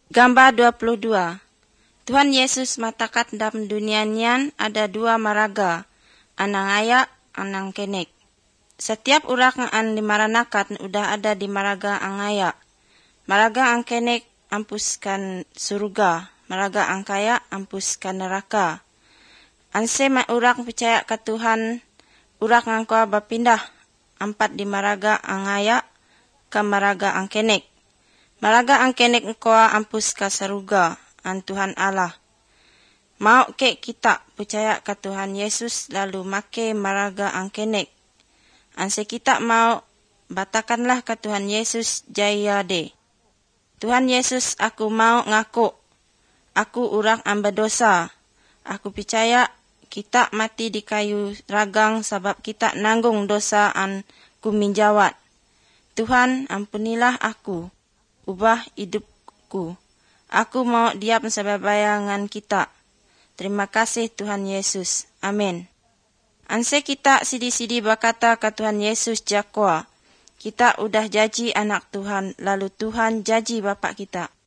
Gambar 22. Tuhan Yesus matakat dalam dunia nian ada dua maraga, anang ayak, anang kenek. Setiap orang an dimaranakat udah ada di maraga ang ayak. Maraga ang kenek ampuskan surga, maraga ang kaya ampuskan neraka. Anse orang percaya ke Tuhan, orang angkau berpindah ampat di maraga ang ayak ke maraga ang kenek. Maraga ang kenek engkau ampus ke surga, an Tuhan Allah. Mau ke kita percaya ke Tuhan Yesus lalu make maraga ang kenek. Anse kita mau batakanlah ke Tuhan Yesus jaya de. Tuhan Yesus, aku mau ngaku, aku orang amba dosa. Aku percaya kita mati di kayu ragang sebab kita nanggung dosa an kuminjawat. Tuhan, ampunilah aku, ubah hidupku. Aku mau diam sebab bayangan kita. Terima kasih Tuhan Yesus. Amin. Anse kita sidi-sidi berkata ke Tuhan Yesus jakwa. Kita udah janji anak Tuhan, lalu Tuhan janji Bapak kita.